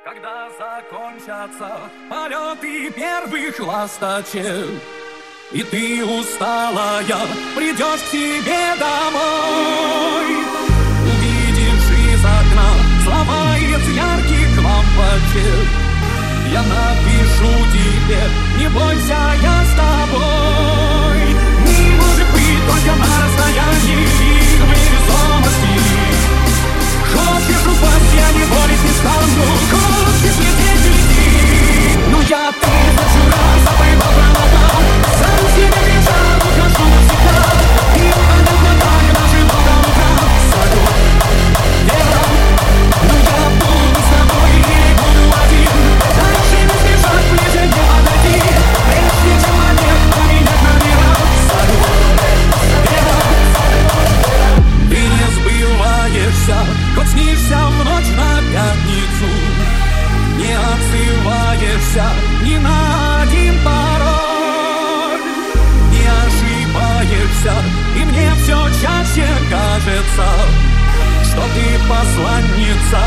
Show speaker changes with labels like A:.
A: Когда закончатся полеты первых ласточек, и ты усталая придешь к себе домой, увидишь из окна слова из ярких лампочек. Я напишу тебе: не бойся, я с тобой. Не может быть только на расстоянии невесомости. Хочешь упасть, я не борюсь, не стану. Хочешь лететь, лети. Но я тысячу раз забывал провода, сам себе кричал: ухожу навсегда. И понятно так нашего утра с огонь вером. Но я буду с тобой или буду один. Дальше не сбежать, ближе не подойти. Прежде чем момент поменять номера с огонь вером. Ты не сбываешься, хоть снишься в ночь на пятницу. Не отзываешься ни на один пароль. Не ошибаешься, и мне все чаще кажется, что ты посланница